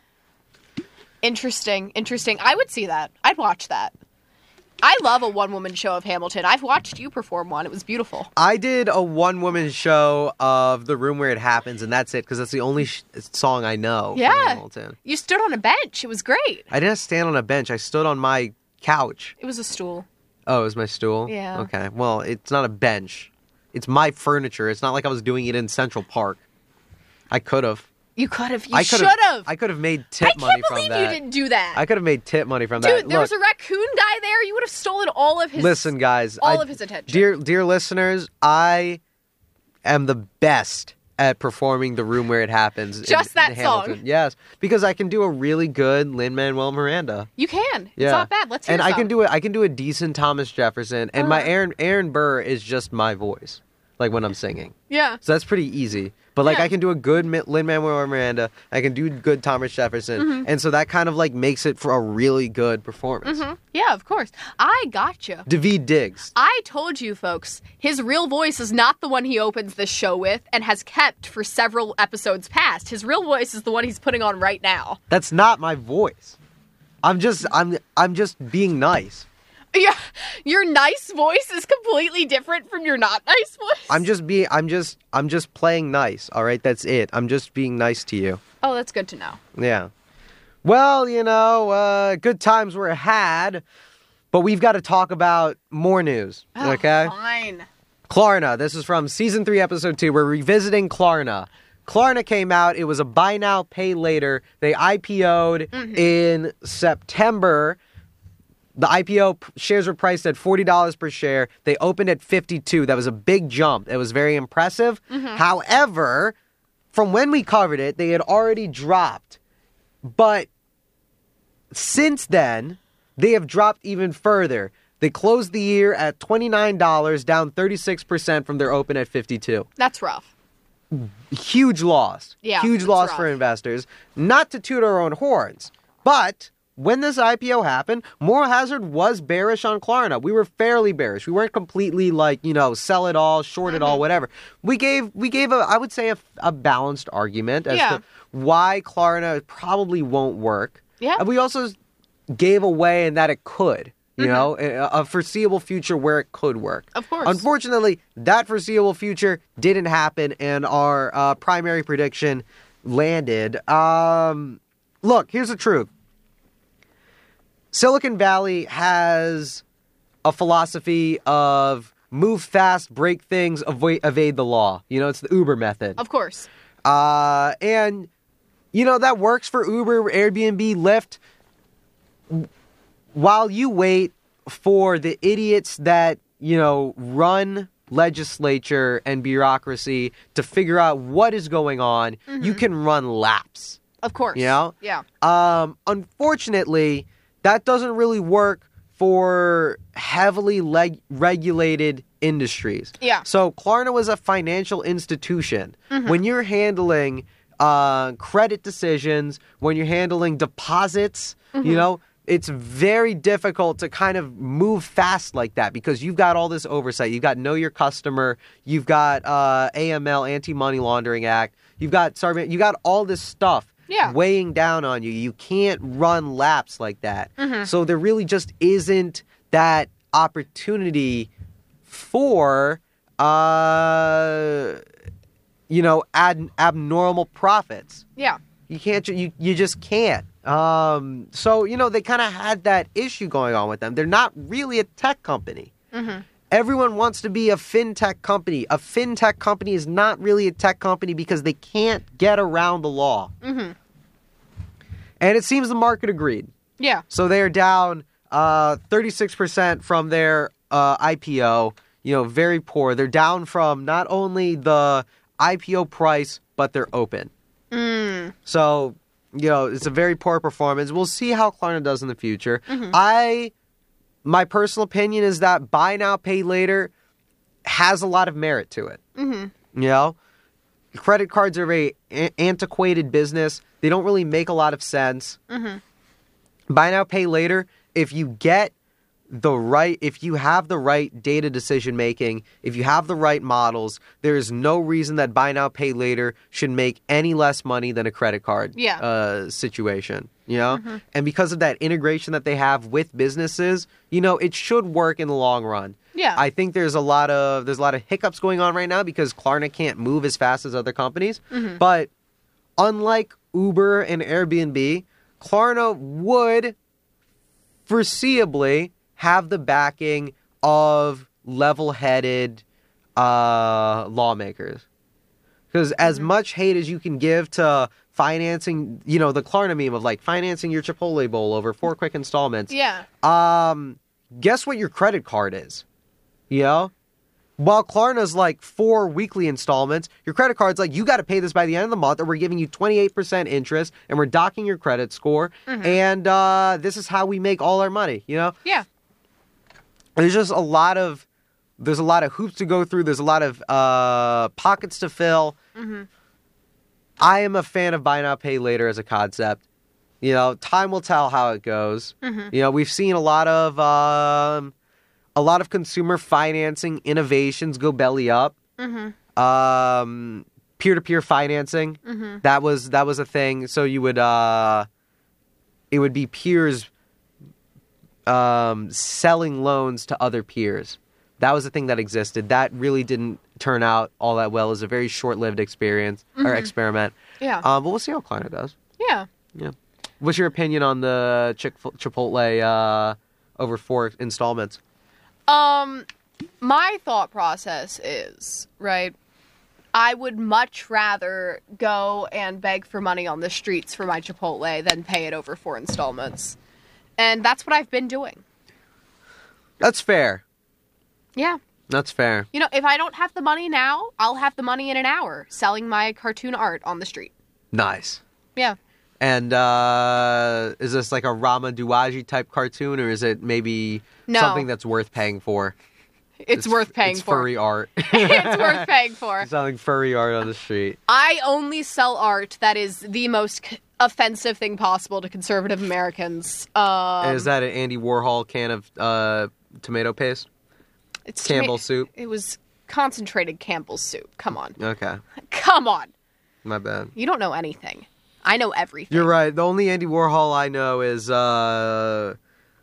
Interesting. I would see that. I'd watch that. I love a one-woman show of Hamilton. I've watched you perform one. It was beautiful. I did a one-woman show of The Room Where It Happens, and that's it, because that's the only song I know from Hamilton. You stood on a bench. It was great. I didn't stand on a bench. I stood on my couch. It was a stool. Oh, it was my stool? Yeah. Okay. Well, it's not a bench. It's my furniture. It's not like I was doing it in Central Park. I could have. You could have. You should have. I could have made tip money from that. I can't believe you didn't do that. I could have made tip money from that. Dude, there was a raccoon guy there. You would have stolen all of his... Listen, guys. All of his attention. Dear listeners, I am the best at performing The Room Where It Happens. Just that Hamilton. song? Yes. Because I can do a really good Lin-Manuel Miranda. You can. Yeah. It's not bad. Let's hear And some. I can do a decent Thomas Jefferson. And my Aaron Burr is just my voice. Like when I'm singing. Yeah. So that's pretty easy. But like I can do a good Lin-Manuel Miranda. I can do good Thomas Jefferson. And so that kind of like makes it for a really good performance. Yeah, of course. I gotcha. Daveed Diggs. I told you, folks, his real voice is not the one he opens this show with and has kept for several episodes past. His real voice is the one he's putting on right now. That's not my voice. I'm just being nice. Yeah, your nice voice is completely different from your not nice voice. I'm just playing nice. All right, that's it. I'm just being nice to you. Oh, that's good to know. Yeah. Well, you know, good times were had, but we've got to talk about more news. Okay. Fine. Klarna. This is from season 3, episode 2. We're revisiting Klarna. Klarna came out. It was a buy now, pay later. They IPO'd in September. The IPO shares were priced at $40 per share. They opened at $52. That was a big jump. It was very impressive. However, from when we covered it, they had already dropped. But since then, they have dropped even further. They closed the year at $29, down 36% from their open at $52. That's rough. Huge loss. Yeah, Huge it's loss rough. for investors. Not to toot our own horns, but when this IPO happened, Moral Hazard was bearish on Klarna. We were fairly bearish. We weren't completely like, you know, sell it all, short it all, whatever. We gave I would say a balanced argument as to why Klarna probably won't work. Yeah. And we also gave away and that it could. You know, a foreseeable future where it could work. Of course. Unfortunately, that foreseeable future didn't happen, and our primary prediction landed. Look, here's the truth. Silicon Valley has a philosophy of move fast, break things, evade the law. You know, it's the Uber method. Of course. And, you know, that works for Uber, Airbnb, Lyft. While you wait for the idiots that, you know, run legislature and bureaucracy to figure out what is going on, you can run laps. Of course. You know? Yeah. Unfortunately, that doesn't really work for heavily regulated industries. Yeah. So Klarna was a financial institution. When you're handling credit decisions, when you're handling deposits, you know, it's very difficult to kind of move fast like that because you've got all this oversight. You've got Know Your Customer. You've got AML, Anti-Money Laundering Act. You've got all this stuff weighing down on you. You can't run laps like that. So there really just isn't that opportunity for, you know, abnormal profits. Yeah. You can't. You just can't. So, you know, they kind of had that issue going on with them. They're not really a tech company. Everyone wants to be a fintech company. A fintech company is not really a tech company because they can't get around the law. And it seems the market agreed. Yeah. So they are down 36% from their IPO. You know, very poor. They're down from not only the IPO price, but they're open. So, you know, it's a very poor performance. We'll see how Klarna does in the future. My personal opinion is that buy now, pay later has a lot of merit to it. You know, credit cards are a very antiquated business. They don't really make a lot of sense. Buy now, pay later, if you have the right data decision making, if you have the right models, there is no reason that buy now, pay later should make any less money than a credit card situation, you know? And because of that integration that they have with businesses, you know, it should work in the long run. Yeah. I think there's a lot of hiccups going on right now because Klarna can't move as fast as other companies. But unlike Uber and Airbnb, Klarna would foreseeably have the backing of level-headed lawmakers. Because as much hate as you can give to financing, you know, the Klarna meme of like financing your Chipotle bowl over 4 quick installments. Yeah. Guess what your credit card is? You know? While Klarna's like 4 weekly installments, your credit card's like, you got to pay this by the end of the month, or we're giving you 28% interest, and we're docking your credit score, and this is how we make all our money, you know? Yeah. There's just a lot of hoops to go through. There's a lot of pockets to fill. I am a fan of buy now, pay later as a concept. You know, time will tell how it goes. You know, we've seen a lot of consumer financing innovations go belly up. Peer-to-peer financing, that was a thing. So you would it would be peers selling loans to other peers. That was a thing that existed. That really didn't turn out all that well. It was a very short-lived experience or experiment. Yeah. But we'll see how Klarna does. Yeah. Yeah. What's your opinion on the Chipotle over 4 installments? My thought process is, right, I would much rather go and beg for money on the streets for my Chipotle than pay it over 4 installments. And that's what I've been doing. That's fair. Yeah. That's fair. You know, if I don't have the money now, I'll have the money in an hour selling my cartoon art on the street. Nice. Yeah. And is this like a Rama Duwaji type cartoon, or is it maybe something that's worth paying for? It's worth paying it's for. Furry art. It's worth paying for. Selling furry art on the street. I only sell art that is the most offensive thing possible to conservative Americans. Is that an Andy Warhol can of tomato paste? It's Campbell's soup? It was concentrated Campbell's soup. Come on. Okay. Come on. My bad. You don't know anything. I know everything. You're right. The only Andy Warhol I know is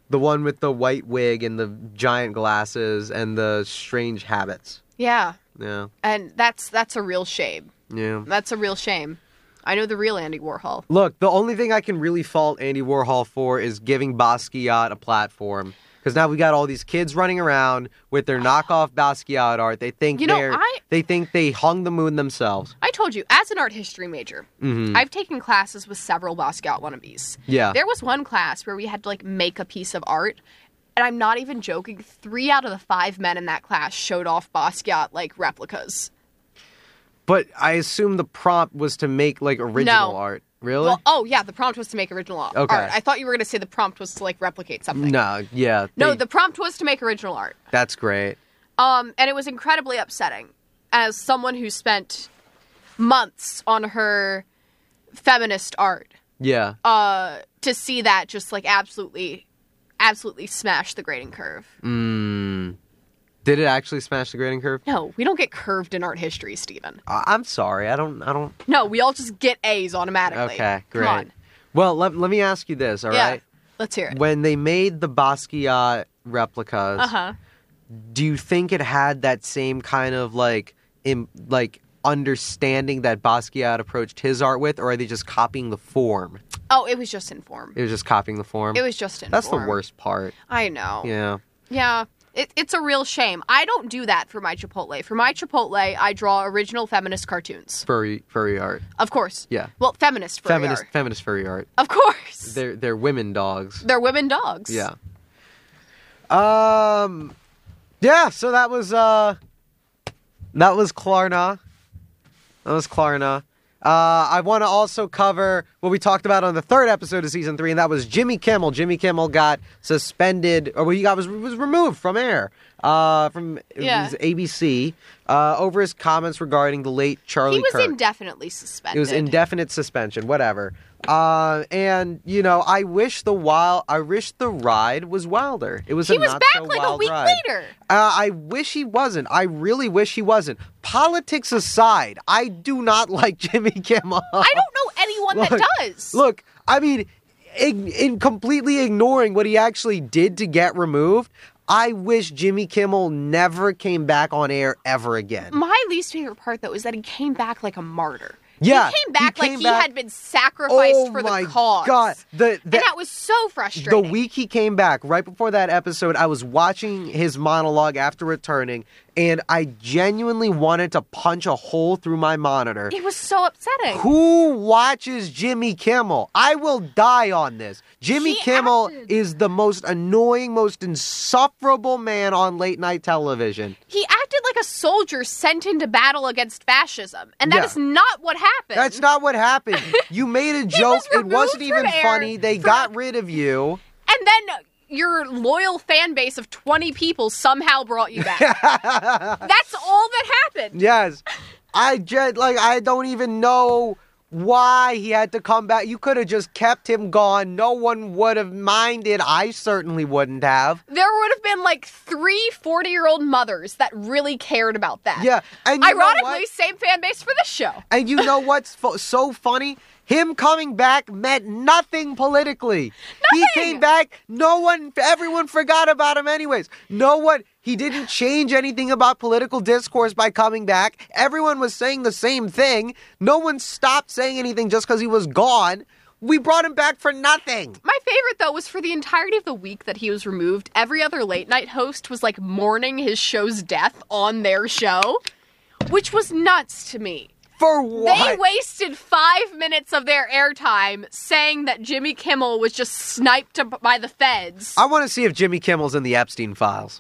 The one with the white wig and the giant glasses and the strange habits. Yeah. Yeah. And that's a real shame. Yeah. That's a real shame. I know the real Andy Warhol. Look, the only thing I can really fault Andy Warhol for is giving Basquiat a platform. Because now we got all these kids running around with their knockoff Basquiat art. They think they think they hung the moon themselves. I told you, as an art history major, I've taken classes with several Basquiat wannabes. Yeah. There was one class where we had to, like, make a piece of art. And I'm not even joking. 3 out of the 5 men in that class showed off Basquiat, like, replicas. But I assume the prompt was to make, like, original art. Really? Well, yeah, the prompt was to make original art. Okay. I thought you were going to say the prompt was to, like, replicate something. No, yeah. No, the prompt was to make original art. That's great. And it was incredibly upsetting as someone who spent months on her feminist art. Yeah. To see that just, like, absolutely smash the grading curve. Did it actually smash the grading curve? No, we don't get curved in art history, Stephen. I'm sorry. I don't. No, we all just get A's automatically. Okay, great. Come on. Well, let me ask you this, all right? Let's hear it. When they made the Basquiat replicas, do you think it had that same kind of, like, understanding that Basquiat approached his art with, or are they just copying the form? Oh, it was just in form. It was just copying the form? It was just in That's form. the worst part. I know. Yeah. Yeah. It's a real shame. I don't do that for my Chipotle. For my Chipotle, I draw original feminist cartoons. Furry art. Of course. Yeah. Well, feminist furry art. Feminist furry art. Of course. They're women dogs. They're women dogs. Yeah. Yeah, so that was Klarna. I want to also cover what we talked about on the 3rd episode of season 3, and that was Jimmy Kimmel. Jimmy Kimmel got suspended, or what he got was removed from air from ABC over his comments regarding the late Charlie Kirk. He was indefinitely suspended. It was indefinite suspension, whatever. And you know, I wish the ride was wilder. It was. He was back like a week later. I wish he wasn't. I really wish he wasn't. Politics aside, I do not like Jimmy Kimmel. I don't know anyone that does. Look, I mean, in completely ignoring what he actually did to get removed, I wish Jimmy Kimmel never came back on air ever again. My least favorite part, though, is that he came back like a martyr. Yeah, he came back like he had been sacrificed for the cause. God. And that was so frustrating. The week he came back, right before that episode, I was watching his monologue after returning, and I genuinely wanted to punch a hole through my monitor. It was so upsetting. Who watches Jimmy Kimmel? I will die on this. Jimmy Kimmel is the most annoying, most insufferable man on late night television. He acted like a soldier sent into battle against fascism, and that is not what happened. That's not what happened. You made a joke. It wasn't even funny. They got rid of you. And then your loyal fan base of 20 people somehow brought you back. That's all that happened. Yes. I don't even know why he had to come back. You could have just kept him gone. No one would have minded. I certainly wouldn't have. There would have been like 3 40-year-old mothers that really cared about that. Yeah. And ironically, same fan base for this show. And you know what's so funny? Him coming back meant nothing politically. Nothing. He came back, everyone forgot about him anyways. He didn't change anything about political discourse by coming back. Everyone was saying the same thing. No one stopped saying anything just because he was gone. We brought him back for nothing. My favorite, though, was for the entirety of the week that he was removed, every other late night host was like mourning his show's death on their show, which was nuts to me. For what? They wasted 5 minutes of their airtime saying that Jimmy Kimmel was just sniped by the feds. I want to see if Jimmy Kimmel's in the Epstein files.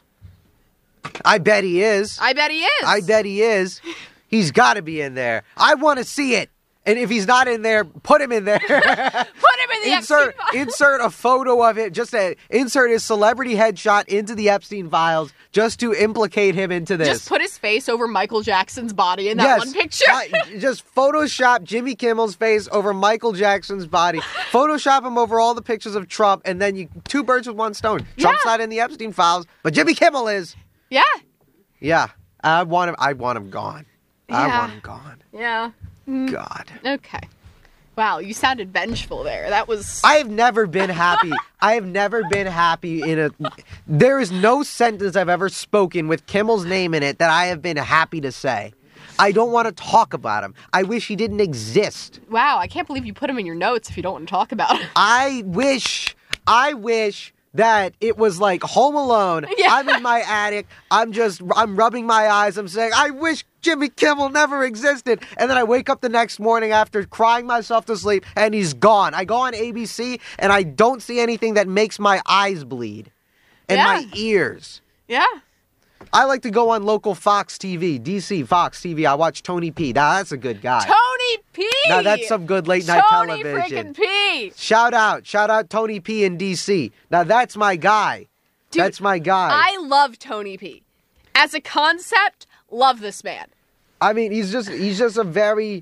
I bet he is. I bet he is. He's got to be in there. I want to see it. And if he's not in there, put him in there. Put him in the Epstein files. Insert a photo of it. Insert his celebrity headshot into the Epstein files just to implicate him into this. Just put his face over Michael Jackson's body in that one picture. Just Photoshop Jimmy Kimmel's face over Michael Jackson's body. Photoshop him over all the pictures of Trump, and then you 2 birds with 1 stone. Trump's not in the Epstein files, but Jimmy Kimmel is. Yeah. Yeah. I want him gone. Yeah. I want him gone. Yeah. God. Okay. Wow, you sounded vengeful there. That was... I have never been happy. I have never been happy there is no sentence I've ever spoken with Kimmel's name in it that I have been happy to say. I don't want to talk about him. I wish he didn't exist. Wow, I can't believe you put him in your notes if you don't want to talk about him. I wish that it was like Home Alone. Yeah. I'm in my attic. I'm rubbing my eyes. I'm saying, I wish Jimmy Kimmel never existed. And then I wake up the next morning after crying myself to sleep and he's gone. I go on ABC and I don't see anything that makes my eyes bleed and my ears. Yeah. I like to go on local Fox TV, DC Fox TV. I watch Tony P. Now, that's a good guy. Tony P! Now, that's some good late night television. Tony freaking P! Shout out Tony P in DC. Now, that's my guy. Dude, that's my guy. I love Tony P. As a concept, love this man. I mean, he is a very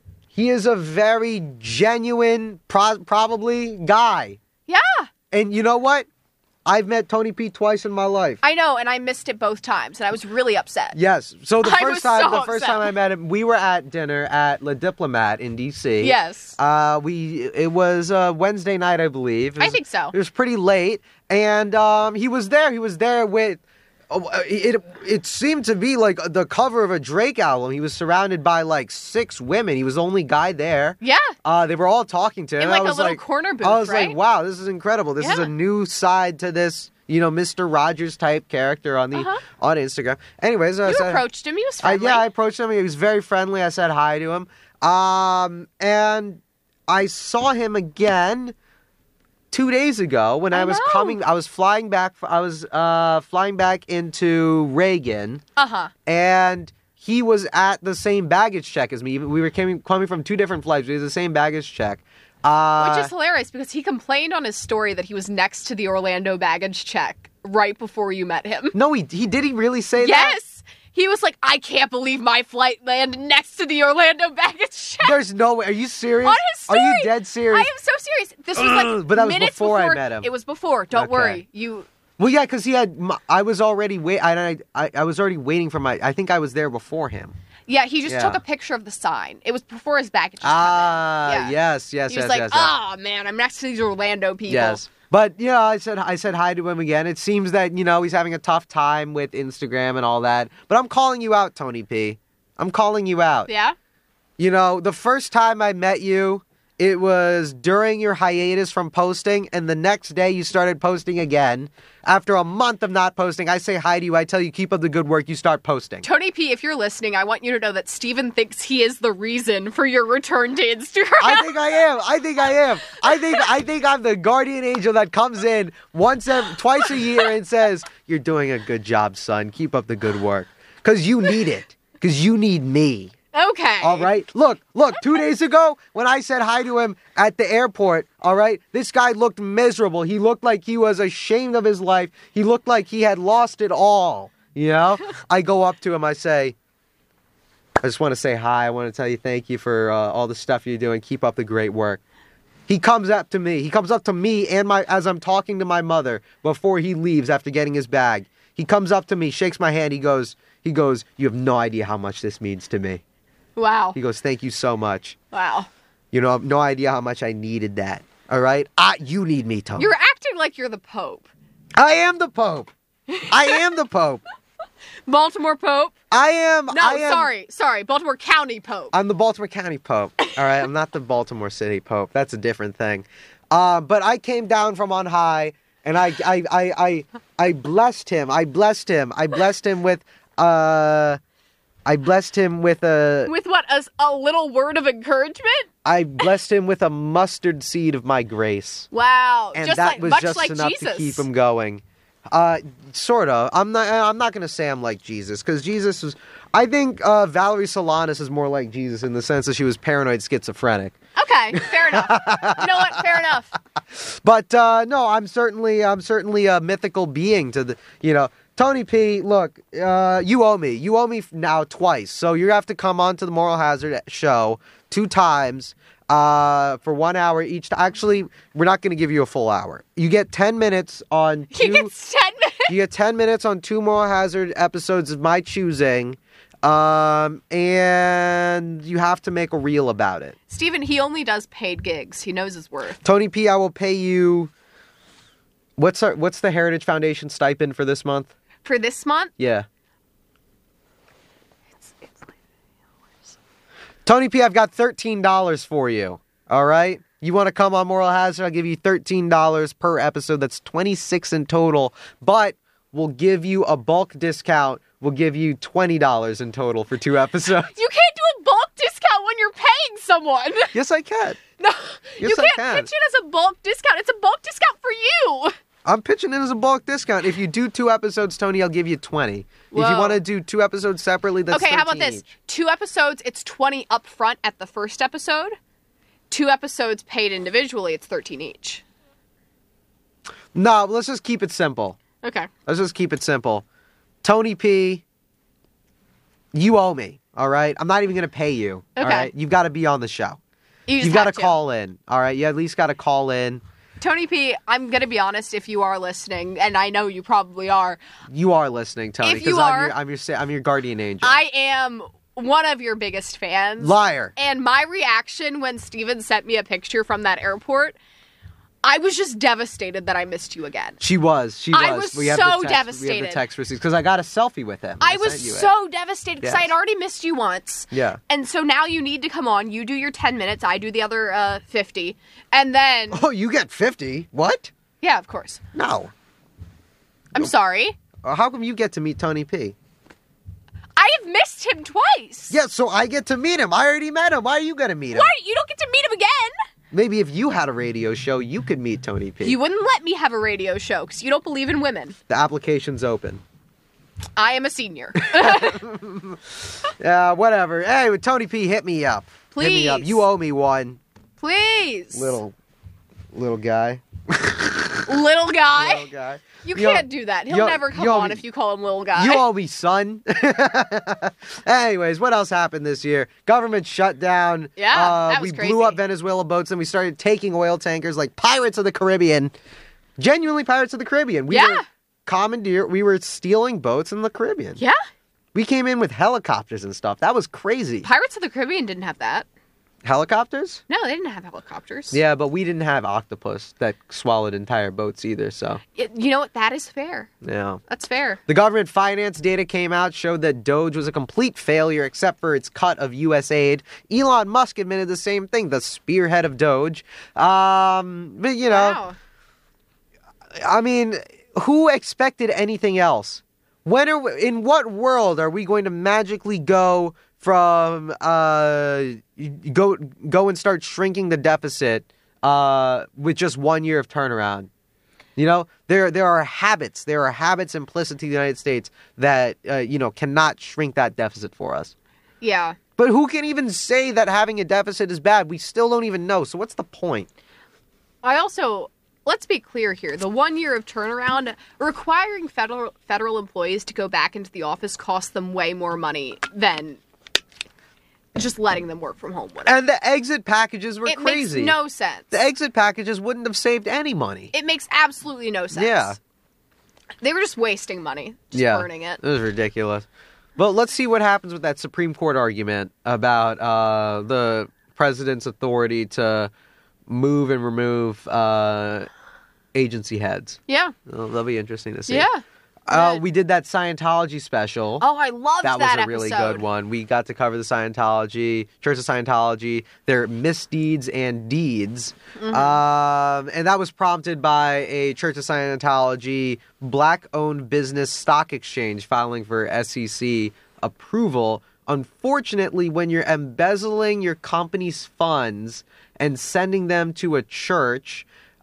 genuine, probably guy. Yeah. And you know what? I've met Tony P twice in my life. I know, and I missed it both times, and I was really upset. Yes. So the first time I met him, we were at dinner at Le Diplomat in DC. Yes. It was Wednesday night, I believe. I think so. It was pretty late, and he was there. He was there with. It seemed to be like the cover of a Drake album. He was surrounded by like 6 women. He was the only guy there. Yeah. They were all talking to him. In like a little corner booth, I was right? like, wow, this is incredible. This is a new side to this, Mr. Rogers type character on Instagram. Anyways, you approached him. He was friendly. I approached him. He was very friendly. I said hi to him. And I saw him again 2 days ago when I was flying back into Reagan. And he was at the same baggage check as me. We were coming from 2 different flights. We had the same baggage check. Which is hilarious because he complained on his story that he was next to the Orlando baggage check right before you met him. No, he did he really say that? Yes! He was like, I can't believe my flight landed next to the Orlando baggage check. There's no way. Are you serious? On his story. Are you dead serious? I am so serious. This was like but that was minutes before I met him. It was before. Don't worry. Well, yeah, because I was already I was already waiting for I think I was there before him. Yeah, he just took a picture of the sign. It was before his baggage was coming. Yes. He was like, man, I'm next to these Orlando people. Yes. But, I said hi to him again. It seems that, he's having a tough time with Instagram and all that. But I'm calling you out, Tony P. I'm calling you out. Yeah? The first time I met you, it was during your hiatus from posting, and the next day you started posting again. After a month of not posting, I say hi to you. I tell you, keep up the good work. You start posting. Tony P., if you're listening, I want you to know that Steven thinks he is the reason for your return to Instagram. I think I am. I think I'm the guardian angel that comes in twice a year and says, "You're doing a good job, son. Keep up the good work." Because you need it. Because you need me. Okay. All right. Look, 2 days ago when I said hi to him at the airport, all right, this guy looked miserable. He looked like he was ashamed of his life. He looked like he had lost it all. I go up to him. I say, I just want to say hi. I want to tell you thank you for all the stuff you're doing. Keep up the great work. He comes up to me. And as I'm talking to my mother before he leaves after getting his bag. He comes up to me, shakes my hand. He goes, "You have no idea how much this means to me." Wow. He goes, "Thank you so much." Wow. I have no idea how much I needed that. All right? You need me, Tony. You're acting like you're the Pope. I am the Pope. Baltimore Pope? Sorry. Baltimore County Pope. I'm the Baltimore County Pope. All right? I'm not the Baltimore City Pope. That's a different thing. But I came down from on high, and I blessed him. I blessed him with With what? A little word of encouragement? I blessed him with a mustard seed of my grace. Wow. And that was just enough Jesus. to keep him going. Sort of. I'm not going to say I'm like Jesus, because Jesus was... I think Valerie Solanas is more like Jesus in the sense that she was paranoid schizophrenic. Okay, fair enough. You know what? Fair enough. But, no, I'm certainly a mythical being to the... Tony P., look, you owe me. You owe me now twice. So you have to come on to the Moral Hazard show 2 times for 1 hour each. Actually, we're not going to give you a full hour. You get 10 minutes on 2... You get 10 minutes? You get 10 minutes on 2 Moral Hazard episodes of my choosing. And you have to make a reel about it. Steven, he only does paid gigs. He knows his worth. Tony P, I will pay you. What's the Heritage Foundation stipend for this month? For this month? Yeah. It's like $8. Tony P, I've got $13 for you. All right? You want to come on Moral Hazard? I'll give you $13 per episode. That's $26 in total. But we'll give you a bulk discount. We'll give you $20 in total for 2 episodes. You can't do a bulk discount when you're paying someone. Yes, I can. No, Yes, you I can't can. pitch it as a bulk discount. It's a bulk discount for you. I'm pitching it as a bulk discount. If you do 2 episodes, Tony, I'll give you 20. Whoa. If you want to do 2 episodes separately, that's Okay, how 13 about this? each. 2 episodes, it's 20 up front at the first episode. 2 episodes paid individually, it's 13 each. No, let's just keep it simple. Okay. Let's just keep it simple. Tony P, you owe me, all right? I'm not even going to pay you, all Okay. right? You've got to be on the show. You've got to call in, all right? You at least got to call in. Tony P, I'm going to be honest, if you are listening, and I know you probably are, You are listening, Tony, If you because are- I'm your guardian angel. I am one of your biggest fans. Liar. And my reaction when Steven sent me a picture from that airport, I was just devastated that I missed you again. She was. I was We have so the text, We have devastated. the text receipts because I got a selfie with him. I sent was you it. so devastated because I had Yes. already missed you once. Yeah. And so now you need to come on. You do your 10 minutes. I do the other 50. And then, Oh, you get 50? What? yeah, of course. No. I'm sorry. How come you get to meet Tony P? I have missed him twice. Yeah, so I get to meet him. I already met him. Why are you going to meet him? Why? You don't get to meet him again. Maybe if you had a radio show, you could meet Tony P. You wouldn't let me have a radio show because you don't believe in women. The application's open. I am a senior. Whatever. Hey, Tony P, hit me up. Hit me up. Please. You owe me one. Please. Little guy. Little guy. Little guy. You Yo- can't do that. He'll yo- never come yo- on if you call him little guy. You owe me, son. Anyways, what else happened this year? Government shut down. Yeah, that was we crazy. blew up Venezuela boats and we started taking oil tankers like Pirates of the Caribbean. Genuinely Pirates of the Caribbean. We Yeah. we were stealing boats in the Caribbean. Yeah. We came in with helicopters and stuff. That was crazy. Pirates of the Caribbean didn't have that. Helicopters? No, they didn't have helicopters. Yeah, but we didn't have octopus that swallowed entire boats either, so You know what? That is fair. yeah. That's fair. The government finance data came out, showed that Doge was a complete failure except for its cut of U.S. aid. Elon Musk admitted the same thing, the spearhead of Doge. But, you know, Wow. I mean, who expected anything else? In what world are we going to magically go from go and start shrinking the deficit with just 1 year of turnaround? You know, there are habits implicit to the United States that cannot shrink that deficit for us. Yeah. But who can even say that having a deficit is bad? We still don't even know. So what's the point? Let's be clear here. The 1 year of turnaround, requiring federal employees to go back into the office costs them way more money than just letting them work from home. Whatever. And the exit packages were It crazy. makes no sense. The exit packages wouldn't have saved any money. It makes absolutely no sense. Yeah. They were just wasting money, just burning it. It was ridiculous. But let's see what happens with that Supreme Court argument about the president's authority to move and remove agency heads. Yeah. That'll be interesting to see. Yeah. We did that Scientology special. Oh, I loved that was a really episode. good one. We got to cover the Church of Scientology, their misdeeds and deeds. Mm-hmm. And that was prompted by a Church of Scientology black-owned business stock exchange filing for SEC approval. Unfortunately, when you're embezzling your company's funds and sending them to a church,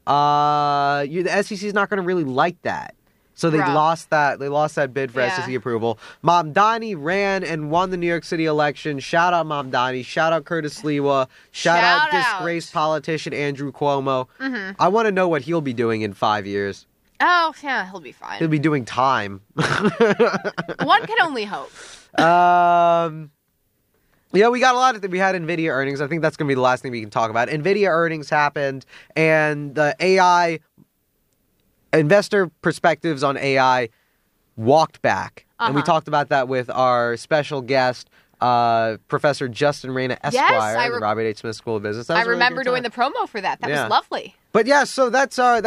the SEC is not going to really like that. So they Right. lost that bid for Yeah. SEC approval. Mamdani ran and won the New York City election. Shout out Mamdani. Shout out Curtis Lewa. Shout out Shout out. disgraced politician Andrew Cuomo. Mm-hmm. I want to know what he'll be doing in 5 years. Oh, yeah, he'll be He'll fine. be doing time. One can only hope. Yeah, we got a lot of we had NVIDIA earnings. I think that's going to be the last thing we can talk about. NVIDIA earnings happened, and the AI investor perspectives on AI walked back. And we talked about that with our special guest, Professor Justin Reyna Esquire, at the Robert H. Smith School of Business. I remember doing the promo for that. That was lovely. But yeah, so that's our